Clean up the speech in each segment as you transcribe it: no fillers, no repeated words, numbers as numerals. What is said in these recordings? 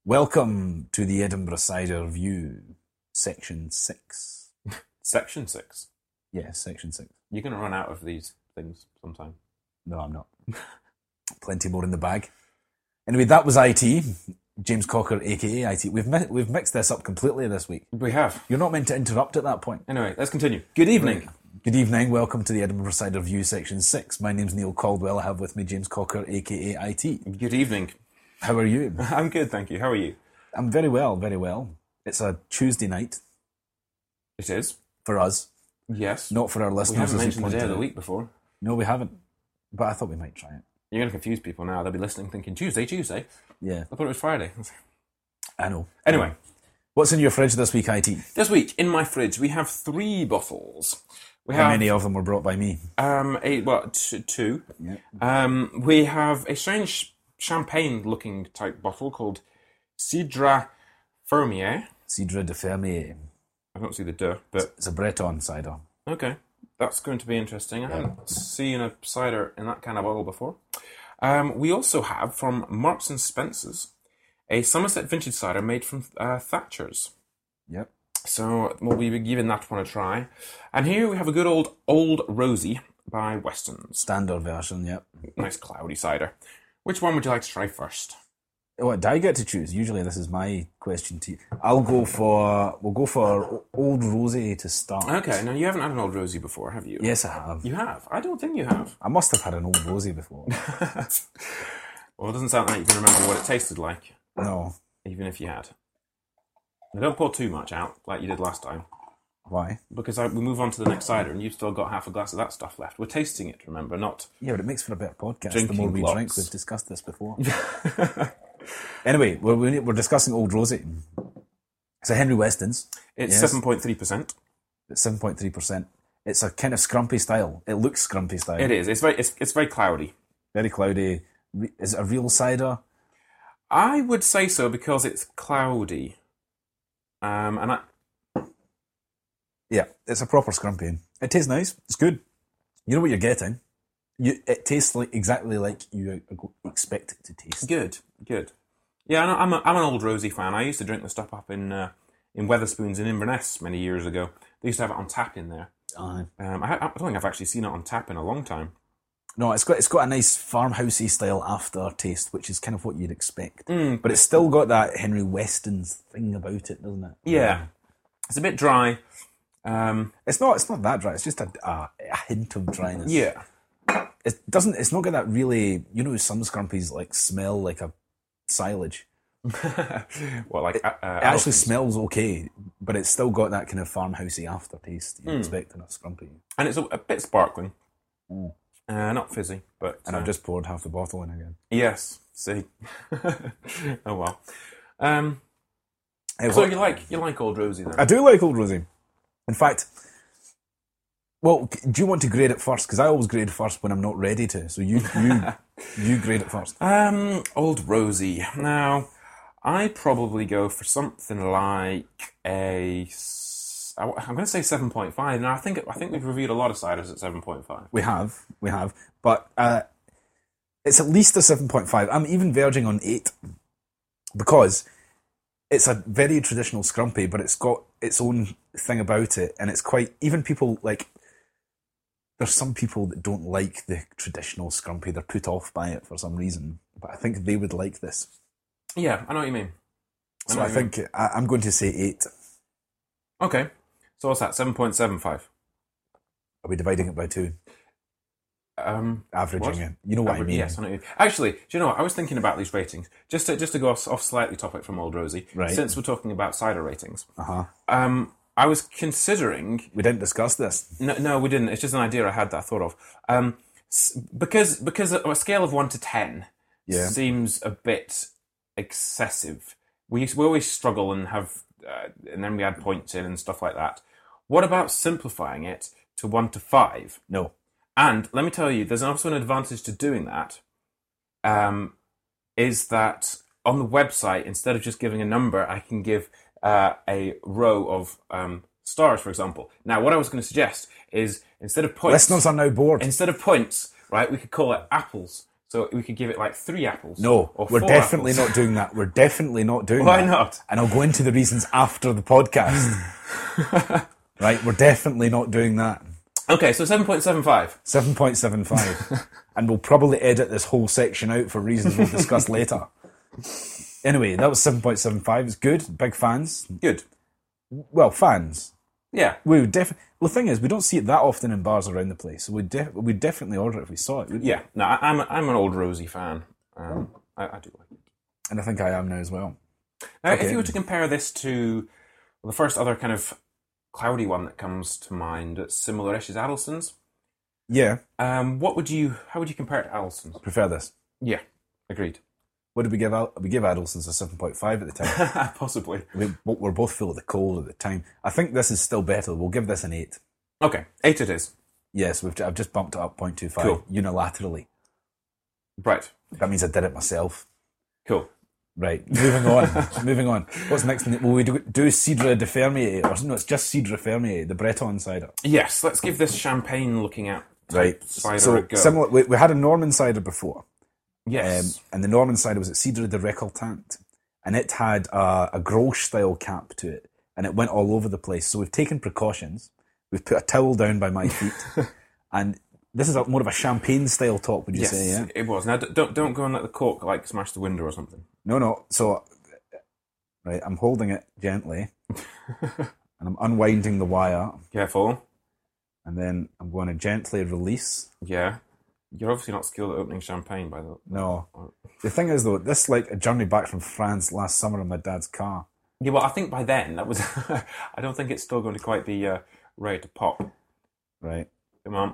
Welcome to the Edinburgh Cider Review, Section 6. Section 6? Yeah, Section 6. You're going to run out of these things sometime. No, I'm not. Plenty more in the bag. Anyway, that was IT. James Cocker, a.k.a. IT. We've mixed this up completely this week. We have. You're not meant to interrupt at that point. Anyway, let's continue. Good evening. Good evening. Welcome to the Edinburgh Cider Review, Section 6. My name's Neil Caldwell. I have with me James Cocker, a.k.a. IT. Good evening. How are you? I'm good, thank you. How are you? I'm very well, very well. It's a Tuesday night. It is? For us. Yes. Not for our listeners. We haven't as mentioned the day of pointed the out. week before. No, we haven't. But I thought we might try it. You're going to confuse people now. They'll be listening thinking, Tuesday. Yeah. I thought it was Friday. I know. Anyway. What's in your fridge this week, IT? This week, in my fridge, we have 3 bottles. How many of them were brought by me? Two. Yeah. We have a strange champagne-looking type bottle called Cidre Fermier. Cidre de Fermier. I don't see the de, but... It's a Breton cider. Okay, that's going to be interesting. I haven't seen a cider in that kind of bottle before. We also have, from Marks and Spencer's, a Somerset vintage cider made from Thatcher's. Yep. So we'll be giving that one a try. And here we have a good Old Rosie by Weston's. Standard version, yep. Nice cloudy cider. Which one would you like to try first? What, do I get to choose? Usually this is my question to you. We'll go for Old Rosie to start. Okay, now you haven't had an Old Rosie before, have you? Yes, I have. You have? I don't think you have. I must have had an Old Rosie before. Well, it doesn't sound like you can remember what it tasted like. No. Even if you had. Now, don't pour too much out, like you did last time. Why? Because we move on to the next cider, and you've still got half a glass of that stuff left. We're tasting it, remember, not... Yeah, but it makes for a better podcast Drinking the more we lots. drink. We've discussed this before. Anyway, we're discussing Old Rosie. It's a Henry Weston's. It's Yes. 7.3%. It's 7.3%. It's a kind of scrumpy style. It looks scrumpy style. It is. It's very cloudy. Very cloudy. Is it a real cider? I would say so because it's cloudy. Yeah, it's a proper scrumpy. It tastes nice. It's good. You know what you're getting. It tastes exactly like you expect it to taste. Good. Yeah, I'm an Old Rosie fan. I used to drink the stuff up in Wetherspoons in Inverness many years ago. They used to have it on tap in there. I don't think I've actually seen it on tap in a long time. No, it's got a nice farmhousey style aftertaste, which is kind of what you'd expect. But it's still got that Henry Weston's thing about it, doesn't it? Yeah. It's a bit dry. It's not that dry. It's just a hint of dryness. Yeah. It's not got that really, some scrumpies like smell like a silage. Well, like It actually smells okay, but it's still got that kind of farmhousey aftertaste you'd expect in a scrumpy. And it's a bit sparkling. Mm. Not fizzy, but... And I've just poured half the bottle in again. Yes, see. Oh, well. Hey, So you like Old Rosie, then? I do like Old Rosie. In fact, well, do you want to grade it first? Because I always grade first when I'm not ready to. So you grade it first. Old Rosie. Now, I probably go for something like I'm going to say 7.5. Now, I think we've reviewed a lot of ciders at 7.5. We have, but it's at least a 7.5. I'm even verging on 8 because it's a very traditional scrumpy, but it's got its own thing about it, and it's quite... Even people, like... There's some people that don't like the traditional scrumpy. They're put off by it for some reason, but I think they would like this. Yeah, I know what you mean. So I think I'm going to say 8. Okay. So what's that? 7.75. Are we dividing it by 2? Averaging what? it. You know what I mean. Yes, I know what you mean. Actually, do you know what? I was thinking about these ratings. Just to go off slightly topic from Old Rosie, Right. since we're talking about cider ratings. Uh-huh. I was considering... We didn't discuss this. No, we didn't. It's just an idea I had that I thought of. Because a scale of 1 to 10 seems a bit excessive. We always struggle and have... and then we add points in and stuff like that. What about simplifying it to 1 to 5? No. And let me tell you, there's also an advantage to doing that, is that on the website, instead of just giving a number, I can give a row of stars, for example. Now, what I was going to suggest is instead of points... Listeners are now bored. Instead of points, right, we could call it apples. So we could give it like 3 apples. No, or we're 4 definitely apples. not doing that. We're definitely not doing Why that. not? And I'll go into the reasons after the podcast. Right, we're definitely not doing that. Okay, so 7.75. 7.75. And we'll probably edit this whole section out for reasons we'll discuss later. Anyway, that was 7.75. It's good. Big fans. Good. Well, fans. Yeah. We would well, the thing is, we don't see it that often in bars around the place, so we'd definitely order it if we saw it. Yeah. No, I'm an old Rosie fan. I do like it. And I think I am now as well. Now, Okay. if you were to compare this to the first other kind of cloudy one that comes to mind that's similar-ish is Addleson's. Yeah, How would you compare it to Addleson's? I prefer this. Yeah, agreed. What did we give out? We gave Addleson's a 7.5 at the time. Possibly. We're both full of the cold at the time. I think this is still better. We'll give this an 8. Okay, 8 it is. Yes, I've just bumped it up 0.25 Cool. unilaterally. Right. That means I did it myself. Cool. Right, moving on. Moving on. What's next? Will we do Cidre de Fermier? Or no, it's just Cidre Fermier, the Breton cider. Yes, let's give this champagne-looking at Right. cider So a go. similar. We had a Norman cider before. Yes. And the Norman cider was at Cidre de Récoltant, and it had a Grolsch style cap to it, and it went all over the place. So we've taken precautions. We've put a towel down by my feet, and this is more of a champagne style top. Would you Yes, say? Yeah. it was. Now, don't go and let the cork like smash the window or something. No. So, right, I'm holding it gently, and I'm unwinding the wire, Careful. and then I'm going to gently release. Yeah. You're obviously not skilled at opening champagne by the... No. The thing is, though, this is like a journey back from France last summer in my dad's car. Yeah, well, I think by then, that was... I don't think it's still going to quite be ready to pop. Right. Come on.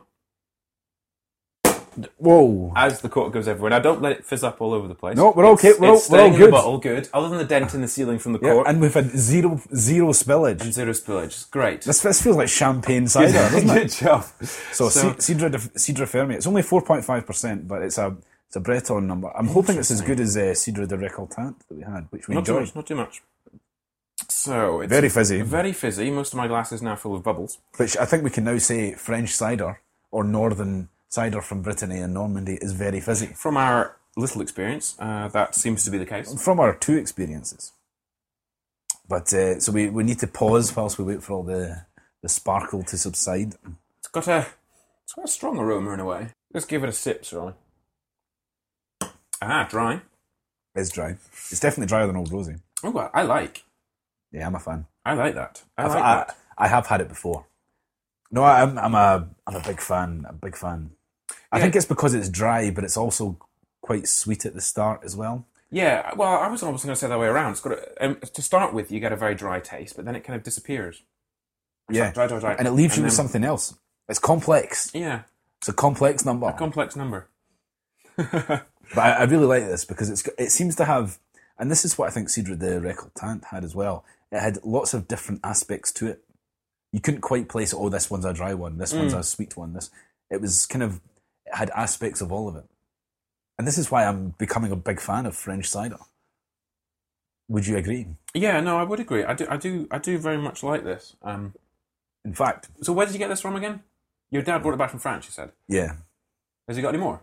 Whoa. As the cork goes everywhere. Now, don't let it fizz up all over the place. No, we're okay. We're all staying in good. the bottle, good. Other than the dent in the ceiling from the Yeah, cork. and we've had zero spillage. And 0 spillage. It's great. This feels like champagne cider, doesn't Good it? job. So Cidre Fermier. It's only 4.5%, but it's a Breton number. I'm hoping it's as good as Cidre de Récoltant that we had, which we Not too enjoyed. much, not too much. So, it's Very fizzy. Very fizzy. Most of my glass is now full of bubbles. Which I think we can now say French cider or northern cider from Brittany and Normandy is very fizzy. From our little experience, that seems to be the case. From our 2 experiences. But so we need to pause whilst we wait for all the sparkle to subside. It's got a strong aroma in a way. Let's give it a sip, shall we? Dry. It's dry. It's definitely drier than Old Rosie. Oh, I like. Yeah, I'm a fan. I like that. I like that. I have had it before. No, I'm a big fan. I think it's because it's dry, but it's also quite sweet at the start as well. Yeah, well, I was almost going to say that way around. It's got to start with, you get a very dry taste, but then it kind of disappears. It's Yeah, like dry. and it leaves you then- with something else. It's complex. Yeah, It's a complex number. complex number. But I really like this because it seems to have, and this is what I think Cidre de Récoltant had as well. It had lots of different aspects to it. You couldn't quite place it. Oh, this one's a dry one. This one's a sweet one. It was kind of, it had aspects of all of it. And this is why I'm becoming a big fan of French cider. Would you agree? Yeah, no, I would agree. I do very much like this. In fact, So where did you get this from again? Your dad brought it back from France, you said. yeah. Has he got any more?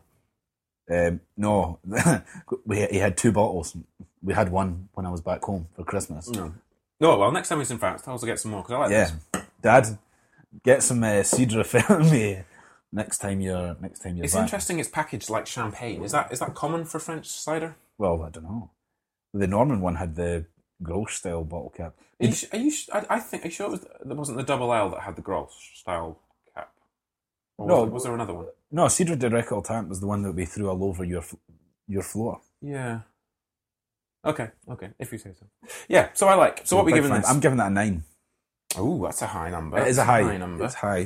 No, he had 2 bottles. We had one when I was back home for Christmas. No. No, well, next time he's in France, tell us to get some more, because I like Yeah, this. Dad, get some Cidre Fermier next time you're It's back. interesting it's packaged like champagne. Is that common for French cider? Well, I don't know. The Norman one had the Grolsch style bottle cap. Are you sure there wasn't the double L that had the Grolsch style cap? Or No. was there another one? No, Cidre de Récoltant was the one that we threw all over your floor. Yeah. Okay, if you say so. Yeah, so I like. So what are we Big giving fan. this? I'm giving that a 9. Oh, that's a high number. It is a That's high number. It's high.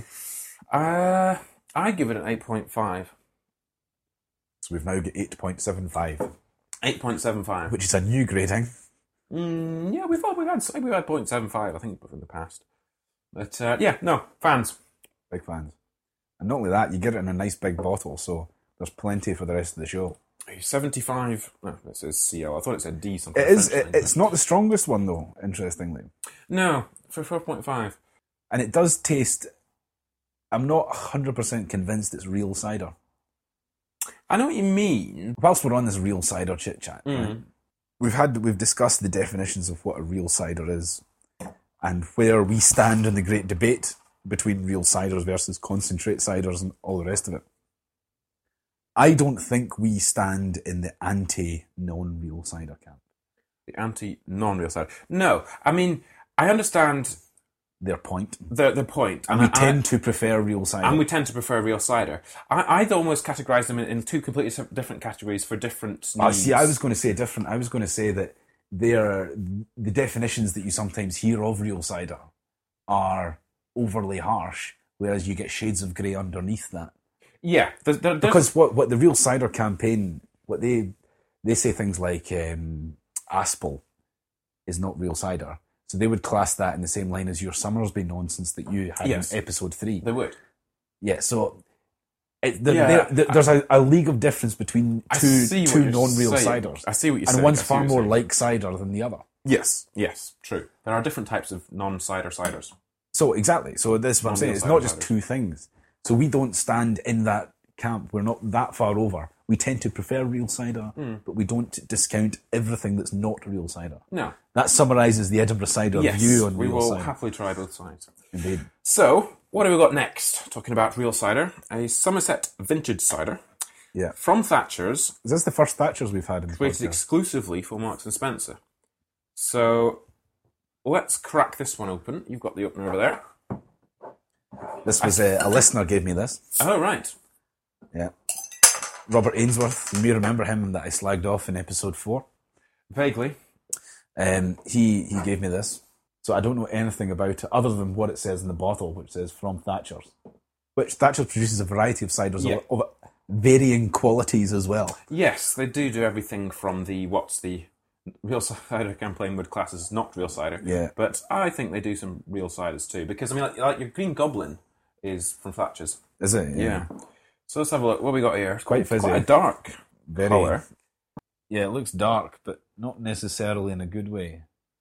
I give it an 8.5. So we've now got 8.75, 8.75. which is a new grading. Yeah, we've had 0.75, I think, in the past. But yeah, no, fans. Big fans. And not only that, you get it in a nice big bottle, so there's plenty for the rest of the show. 75. No, it says CL. I thought it said D something. It is. French thing, It's not the strongest one though. Interestingly, No, for 4.5. and it does taste. I'm not 100% convinced it's real cider. I know what you mean. Whilst we're on this real cider chit chat, right? We've discussed the definitions of what a real cider is, and where we stand in the great debate between real ciders versus concentrate ciders and all the rest of it. I don't think we stand in the anti-non-real cider camp. The anti-non-real cider. No, I mean, I understand their point. The point. And we tend to prefer real cider. And we tend to prefer real cider. I'd almost categorise them in two completely different categories for different needs. See, I was going to say different. I was going to say that the definitions that you sometimes hear of real cider are overly harsh, whereas you get shades of grey underneath that. Yeah. Because what the real cider campaign, what they say things like Aspel is not real cider. So they would class that in the same line as your Summersby nonsense that you had in episode 3. They would. Yeah, so there's a league of difference between two non-real ciders. I see what you're saying. And one's far more like cider than the other. Yes, true. There are different types of non-cider ciders. So, exactly. So this is what I'm saying. It's not just two things. So we don't stand in that camp. We're not that far over. We tend to prefer real cider, but we don't discount everything that's not real cider. No. That summarises the Edinburgh cider view on real cider. We will happily try both sides. Indeed. So, what have we got next? Talking about real cider. A Somerset vintage cider. Yeah. From Thatcher's. Is this the first Thatcher's we've had in the podcast? Created exclusively for Marks and Spencer. So, let's crack this one open. You've got the opener over there. This was a listener gave me this. Oh, right. Yeah. Robert Ainsworth, you may remember him that I slagged off in episode 4. Vaguely. He gave me this. So I don't know anything about it other than what it says in the bottle, which says from Thatcher's. Which Thatcher's produces a variety of ciders of varying qualities as well. Yes, they do everything from what's the real cider campaign would class as not real cider. Yeah. But I think they do some real ciders too. Because, I mean, like your Green Goblin is from Thatcher's. Is it? Yeah. So let's have a look. What we got here? It's quite fizzy. Quite a dark colour. Yeah, it looks dark, but not necessarily in a good way.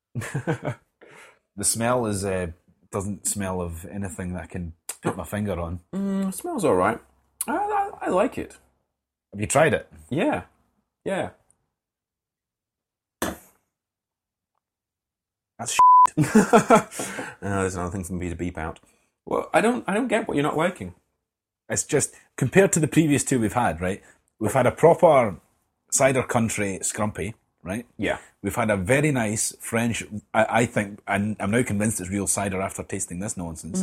The smell doesn't smell of anything that I can put my finger on. It smells all right. I like it. Have you tried it? Yeah. That's there's another thing for me to beep out. Well, I don't get what you're not liking. It's just, compared to the previous two we've had, right? We've had a proper cider country scrumpy, right? Yeah. We've had a very nice French, I think, and I'm now convinced it's real cider after tasting this nonsense.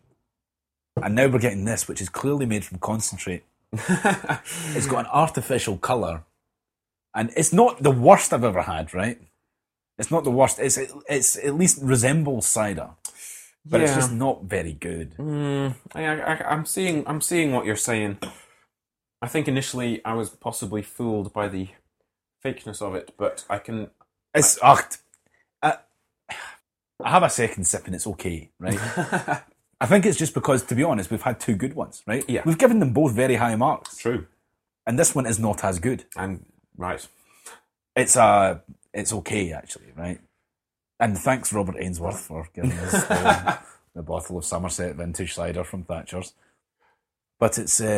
And now we're getting this, which is clearly made from concentrate. It's got an artificial colour. And it's not the worst I've ever had, right? It's not the worst. It's at least resembles cider. But it's just not very good. I'm seeing what you're saying. I think initially I was possibly fooled by the fakeness of it, but I can... I have a second sip and it's okay, right? I think it's just because, to be honest, we've had two good ones, right? Yeah. We've given them both very high marks. True. And this one is not as good. Right. It's okay, actually, right? And thanks, Robert Ainsworth, for giving us the bottle of Somerset vintage cider from Thatcher's. But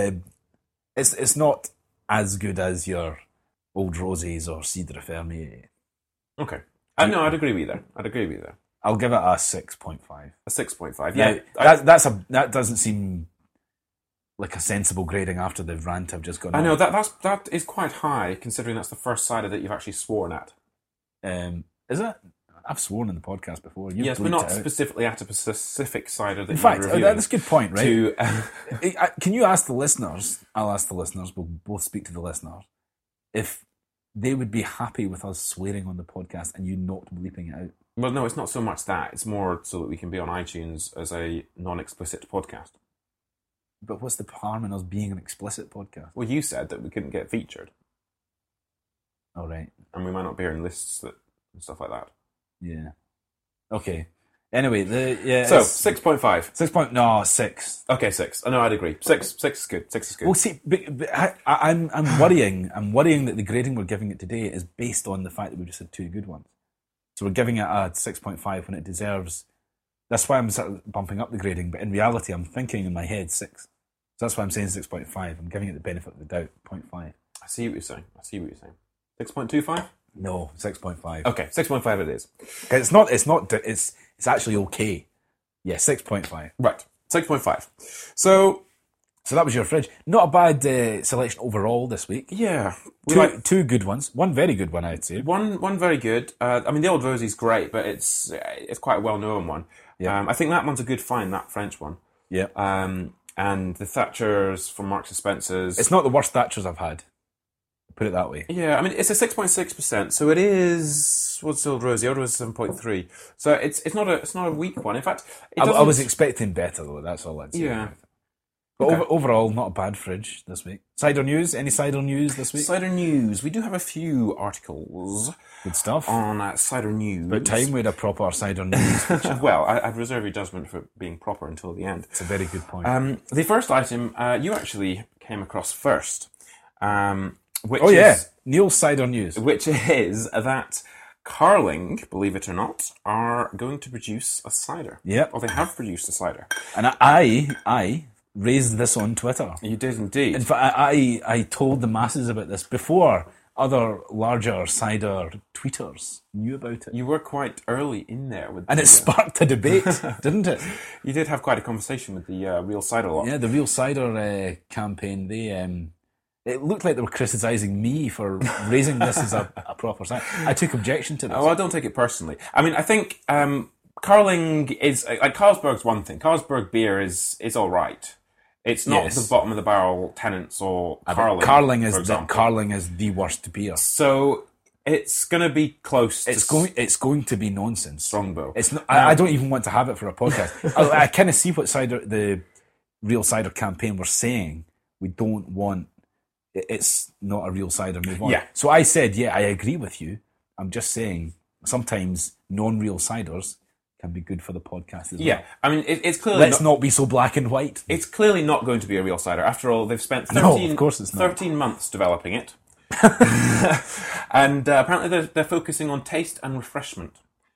it's not as good as your Old Roses or Cidre Fermier. Okay. No, I'd agree with you there. I'll give it a 6.5. A 6.5, yeah. That doesn't seem like a sensible grading after the rant I've just gone on. I know, that is quite high, considering that's the first cider that you've actually sworn at. Is it? I've sworn in the podcast before. Yes, we're not specifically at a specific cider that in fact, reviewing. That's a good point, right? Can you ask the listeners, I'll ask the listeners, we'll both speak to the listeners, if they would be happy with us swearing on the podcast and you not bleeping it out? Well, no, it's not so much that. It's more so that we can be on iTunes as a non-explicit podcast. But what's the harm in us being an explicit podcast? Well, you said that we couldn't get featured. Oh, right. And we might not be in lists and stuff like that. Yeah. Okay. Anyway, so 6.5. 6. Okay, 6. Oh, no, I'd agree. 6 is good. 6 is good. Well, see, but I'm worrying. I'm worrying that the grading we're giving it today is based on the fact that we just had two good ones. So we're giving it a 6.5 when it deserves. That's why I'm sort of bumping up the grading. But in reality, I'm thinking in my head 6. So that's why I'm saying 6.5. I'm giving it the benefit of the doubt. 0.5. I see what you're saying. 6.25? No, 6.5. Okay, 6.5 it is. It's actually okay. Yeah, 6.5. Right, 6.5. So that was your fridge. Not a bad selection overall this week. Yeah. Two good ones. One very good one, I'd say. One very good. The Old Rosie's great, but it's quite a well-known one. Yeah. I think that one's a good find, that French one. Yeah. And the Thatchers from Marks and Spencer's. It's not the worst Thatchers I've had. Put it that way. Yeah, it's a 6.6%, so it is. What's Old Rosie? Old Rosie 7.3. So it's not a weak one. In fact, I was expecting better though. That's all I'd say. Yeah. But overall, not a bad fridge this week. Cider news? Any cider news this week? Cider news. We do have a few articles. Good stuff. On cider news. About time we had a proper cider news. Well, I'd reserve your judgment for being proper until the end. It's a very good point. The first item you actually came across first. Neil's cider news. Which is that Carling, believe it or not, are going to produce a cider. Yep. Or they have produced a cider. And I raised this on Twitter. You did indeed. In fact, I told the masses about this before other larger cider tweeters knew about it. You were quite early in there. It sparked a debate, didn't it? You did have quite a conversation with the Real Cider lot. Yeah, the Real Cider campaign, it looked like they were criticising me for raising this as a proper cider. I took objection to this. Oh, I don't take it personally. I think Carling is... Carlsberg's one thing. Carlsberg beer is all right. It's not the bottom of the barrel Tennent's or Carling. Carling is the worst beer. So it's going to be close. It's going to be nonsense. Strongbow. It's not, I don't even want to have it for a podcast. I kind of see what the Real Cider campaign were saying. We don't want. It's not a real cider. Move on. Yeah. So I said, I agree with you. I'm just saying sometimes non-real ciders can be good for the podcast as well. Yeah, it's clearly... Let's not be so black and white. It's clearly not going to be a real cider. After all, they've spent 13 months developing it. And apparently they're focusing on taste and refreshment.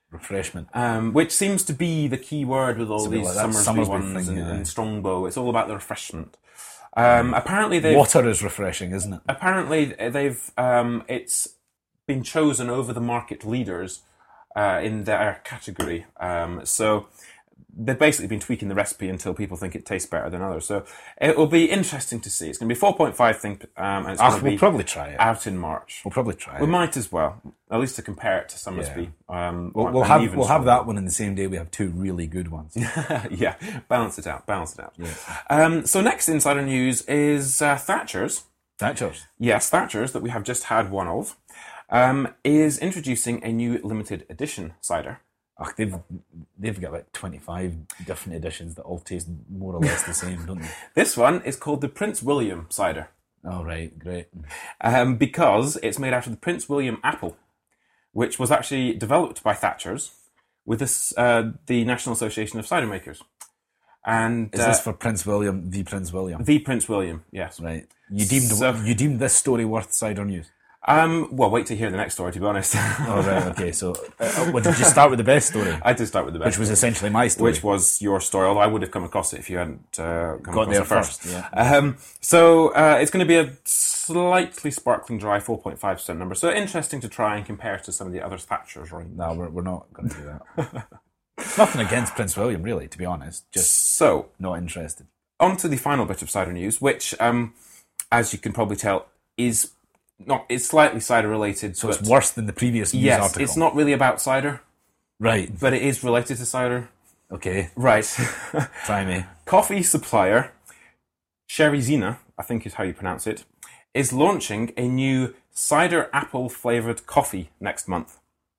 Which seems to be the key word with all these Summersby ones and Strongbow. It's all about the refreshment. Apparently water is refreshing, isn't it? Apparently they've... it's been chosen over the market leaders in their category. So they've basically been tweaking the recipe until people think it tastes better than others. So it will be interesting to see. It's going to be 4.5 thing, and it's going to be probably try it out in March. We'll probably try it. We might as well, at least to compare it to Summersby. Yeah. We'll have that one in the same day we have two really good ones. Yeah, balance it out. Yeah. So next insider news is Thatchers. Thatchers? Yes, Thatchers, that we have just had one of. Is introducing a new limited edition cider. They've got like 25 different editions that all taste more or less the same, don't they? This one is called the Prince William cider. Oh, right, great. Because it's made out of the Prince William apple, which was actually developed by Thatchers with the National Association of Cider Makers. And is this for Prince William, the Prince William? The Prince William, yes. Right. You deemed this story worth cider news? Well, wait to hear the next story, to be honest. Oh, right, okay. So, did you start with the best story? I did start with the best. Which was essentially my story. Which was your story, although I would have come across it if you hadn't got there first. Yeah. It's going to be a slightly sparkling dry 4.5% number. So interesting to try and compare to some of the other Thatchers, right? No, we're not going to do that. Nothing against Prince William, really, to be honest. Just not interested. On to the final bit of cider news, which, as you can probably tell, it's slightly cider related. So it's worse than the previous news article. Yes, it's not really about cider. Right. But it is related to cider. Okay. Right. Try me. Coffee supplier, Sherizina, I think is how you pronounce it, is launching a new cider apple flavoured coffee next month.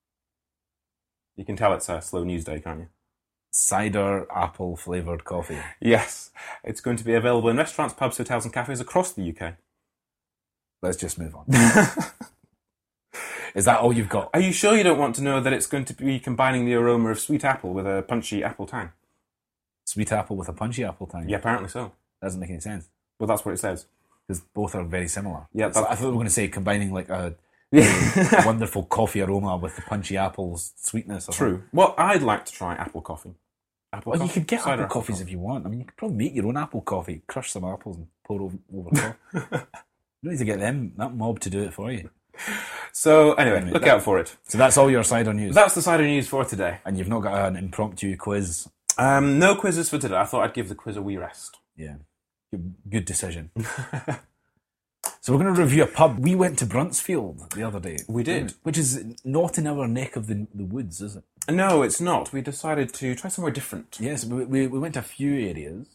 You can tell it's a slow news day, can't you? Cider apple flavoured coffee. Yes. It's going to be available in restaurants, pubs, hotels and cafes across the UK. Let's just move on. Is that all you've got? Are you sure you don't want to know that it's going to be combining the aroma of sweet apple with a punchy apple tang? Sweet apple with a punchy apple tang? Yeah, apparently so. Doesn't make any sense. Well, that's what it says. Because both are very similar. Yeah, I thought we were going to say combining like a wonderful coffee aroma with the punchy apple's sweetness. True. Well, I'd like to try apple coffee. Apple Well, you coffee? could get Cider apple coffees if you want. I mean, you could probably make your own apple coffee, crush some apples and pour over top. You don't need to get that mob to do it for you. So anyway, look out for it. So that's all your cider news. That's the cider news for today. And you've not got an impromptu quiz. No quizzes for today. I thought I'd give the quiz a wee rest. Yeah, good decision. So we're going to review a pub. We went to Bruntsfield the other day. We did. Which is not in our neck of the woods, is it? No, it's not. We decided to try somewhere different. Yes, we went to a few areas.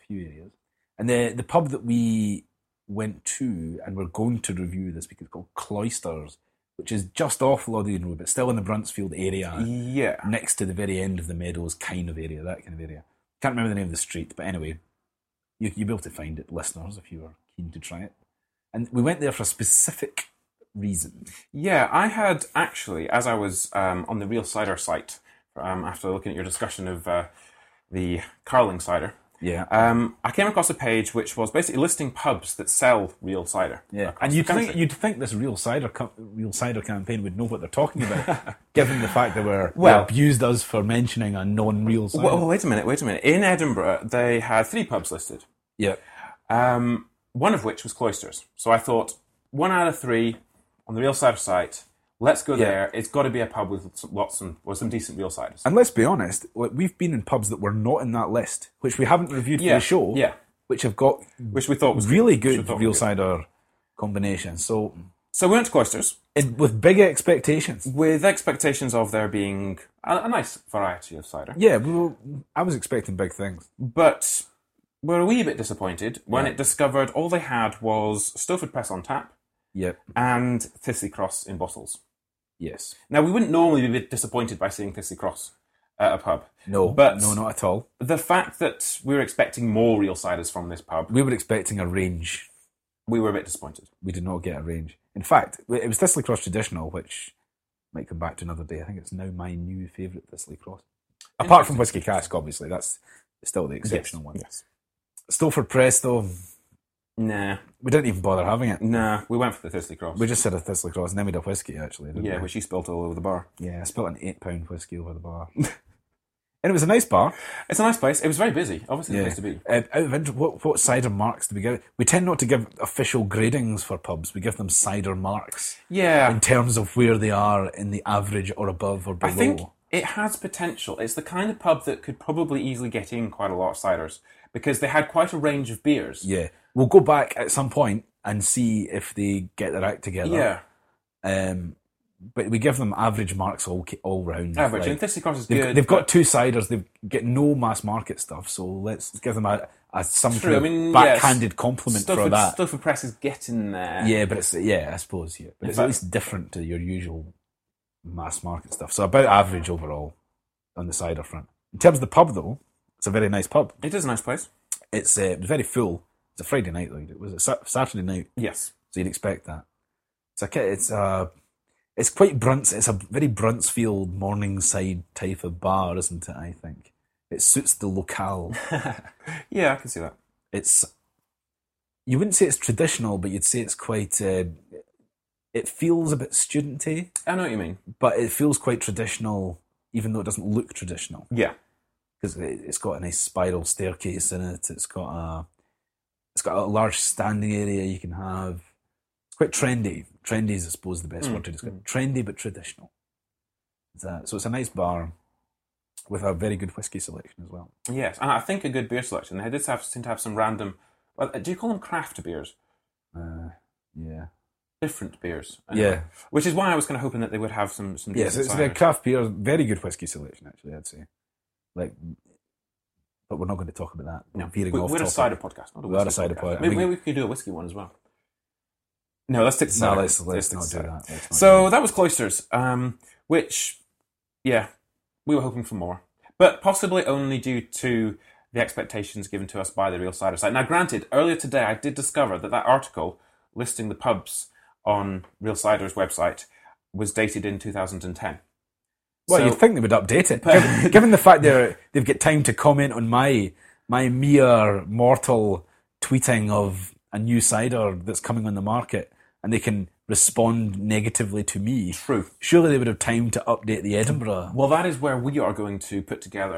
And the pub that we went to, and we're going to review this week, is called Cloisters, which is just off Lothian Road, but still in the Bruntsfield area. Yeah. Next to the very end of the Meadows kind of area, that kind of area. Can't remember the name of the street, but anyway, you'll be able to find it, listeners, if you are keen to try it. And we went there for a specific reason. Yeah, I had actually, as I was on the Real Cider site, after looking at your discussion of the Carling cider, I came across a page which was basically listing pubs that sell real cider. Yeah, and you'd think this real cider campaign would know what they're talking about, given the fact that they abused us for mentioning a non-real cider. Well, wait a minute. In Edinburgh, they had 3 pubs listed. Yeah. One of which was Cloisters. So I thought, 1 out of 3 on the Real Cider site. Let's go there. It's got to be a pub with some decent real ciders. And let's be honest, we've been in pubs that were not in that list, which we haven't reviewed for the show. Yeah. Which have got which we thought was really good real cider combinations. So we went to Cloisters with big expectations. With expectations of there being a nice variety of cider. Yeah, I was expecting big things. But we're a wee bit disappointed when it discovered all they had was Stowford Press on tap. Yep. And Thistly Cross in bottles. Yes. Now, we wouldn't normally be a bit disappointed by seeing Thistly Cross at a pub. No, not at all. The fact that we were expecting more real ciders from this pub... We were expecting a range. We were a bit disappointed. We did not get a range. In fact, it was Thistly Cross Traditional, which might come back to another day. I think it's now my new favourite Thistly Cross. Apart from Whiskey Cask, obviously. That's still the exceptional one. Yes. Stowford Press, though... Nah. We didn't even bother having it. Nah, we went for the Thistly Cross. We just said a Thistly Cross and then we had a whiskey, actually. Didn't we? Which you spilt all over the bar. Yeah, I spilt an £8 whiskey over the bar. And it was a nice bar. It's a nice place. It was very busy. Obviously, the place to be. Out of interest, what cider marks do we give? We tend not to give official gradings for pubs. We give them cider marks. Yeah. In terms of where they are in the average or above or below. I think it has potential. It's the kind of pub that could probably easily get in quite a lot of ciders because they had quite a range of beers. Yeah. We'll go back at some point and see if they get their act together. Yeah. But we give them average marks all round. Average. And Thistly Cross is good. They've got 2 ciders. They've got no mass market stuff. So let's give them some kind of backhanded compliment for that. Stowford Press is getting there. Yeah, but I suppose. Yeah, but it's at least different to your usual mass market stuff. So about average overall on the cider front. In terms of the pub, though, it's a very nice pub. It is a nice place. It was very full. It's a Friday night, though. It was a Saturday night. Yes. So you'd expect that. It's quite It's a very Bruntsfield Morningside type of bar, isn't it? I think it suits the locale. Yeah, I can see that. You wouldn't say it's traditional, but you'd say it's quite. It feels a bit studenty. I know what you mean, but it feels quite traditional, even though it doesn't look traditional. Yeah, because it's got a nice spiral staircase in it. It's got a large standing area you can have. It's quite trendy. Trendy is, I suppose, the best word to describe. Trendy but traditional. So it's a nice bar with a very good whiskey selection as well. Yes, and I think a good beer selection. They did seem to have some random... Well, do you call them craft beers? Yeah. Different beers. Anyway. Which is why I was kind of hoping that they would have some yes, it's a craft beer. Very good whiskey selection, actually, I'd say. But we're not going to talk about that. No, we're a cider podcast, not a whiskey podcast. We are a cider podcast. Maybe we could do a whiskey one as well. No, let's stick to cider. No, let's not do that. So that was Cloisters, which, yeah, we were hoping for more. But possibly only due to the expectations given to us by the Real Cider site. Now, granted, earlier today I did discover that article listing the pubs on Real Cider's website was dated in 2010. Well, you'd think they would update it. Given the fact they've got time to comment on my mere mortal tweeting of a new cider that's coming on the market, and they can respond negatively to me. True. Surely they would have time to update the Edinburgh. Well, that is where we are going to put together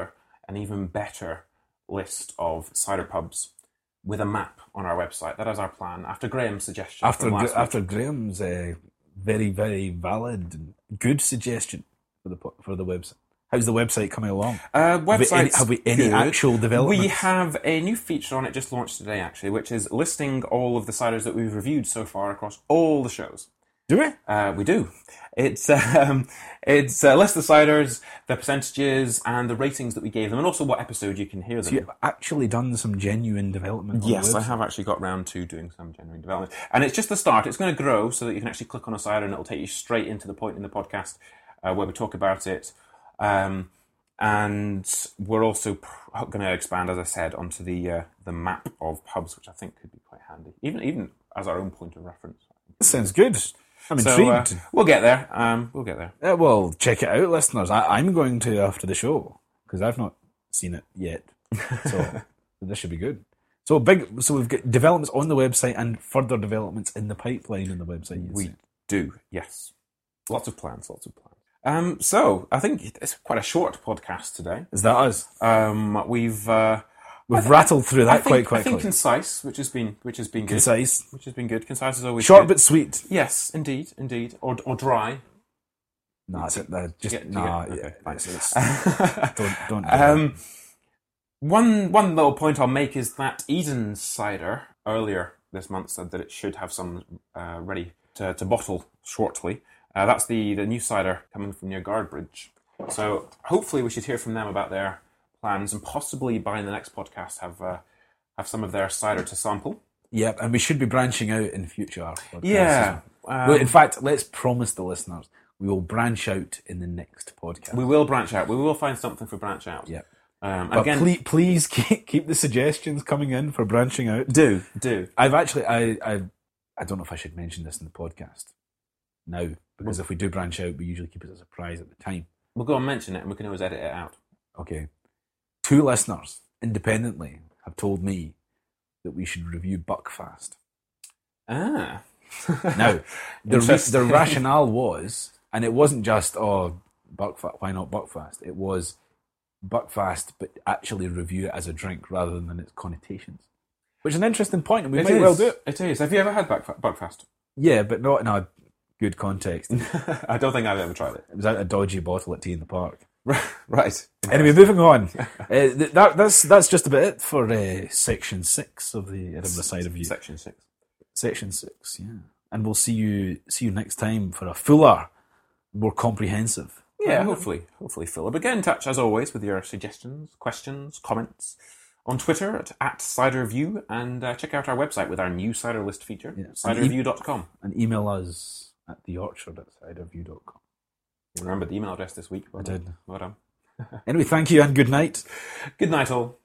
an even better list of cider pubs with a map on our website. That is our plan. After Graham's suggestion. After Graham's very, very valid and good suggestion for the website. How's the website coming along? Have we any actual developments? We have a new feature on it just launched today, actually, which is listing all of the ciders that we've reviewed so far across all the shows. Do we? We do. It's a list of ciders, the percentages, and the ratings that we gave them, and also what episode you can hear them. So you've actually done some genuine development. Yes, I have actually got round to doing some genuine development, and it's just the start. It's going to grow so that you can actually click on a cider, and it'll take you straight into the point in the podcast where we talk about it. And we're also going to expand, as I said, onto the map of pubs, which I think could be quite handy, even as our own point of reference. Sounds good. I'm intrigued. So, we'll get there. We'll get there. Well, check it out, listeners. I'm going to after the show because I've not seen it yet. So this should be good. So we've got developments on the website and further developments in the pipeline on the website. We do, yes. Lots of plans. So I think it's quite a short podcast today. Is that us? We've rattled through that quite quickly. I think concise, which has been good. Concise, which has been good. Concise is always short good. but sweet. Yes, indeed, or dry. No, that's it. Don't. One little point I'll make is that Eden Cider earlier this month said that it should have some ready to bottle shortly. That's the new cider coming from near Guardbridge. So hopefully we should hear from them about their plans and possibly by the next podcast have some of their cider to sample. Yep, and we should be branching out in future podcasts. Yeah. Well, in fact, let's promise the listeners we will branch out in the next podcast. We will branch out. We will find something for branch out. Yeah. But again, please keep the suggestions coming in for branching out. Do. I've actually I don't know if I should mention this in the podcast now because if we do branch out, we usually keep it as a surprise at the time. We'll go and mention it, and we can always edit it out. Okay. 2 listeners independently have told me that we should review Buckfast. Ah. Now, the rationale was, and it wasn't just Buckfast. Why not Buckfast? It was Buckfast, but actually review it as a drink rather than its connotations. Which is an interesting point, and we might well do it. It is. Have you ever had Buckfast? Yeah, but not in a good context. I don't think I've ever tried it. It was out of a dodgy bottle at Tea in the Park. Right. Anyway, moving on. That's just about it for Section 6 of the Edinburgh Cider Review. Section 6. Section 6, yeah. And we'll see you next time for a fuller, more comprehensive. Yeah, hopefully fuller. But get in touch, as always, with your suggestions, questions, comments on Twitter at Cider Review, and check out our website with our new cider list feature, ciderreview.com. And email us at theorchard@ciderreview.com. You remembered the email address this week. I did. Well done. Anyway, thank you and good night. Good night, all.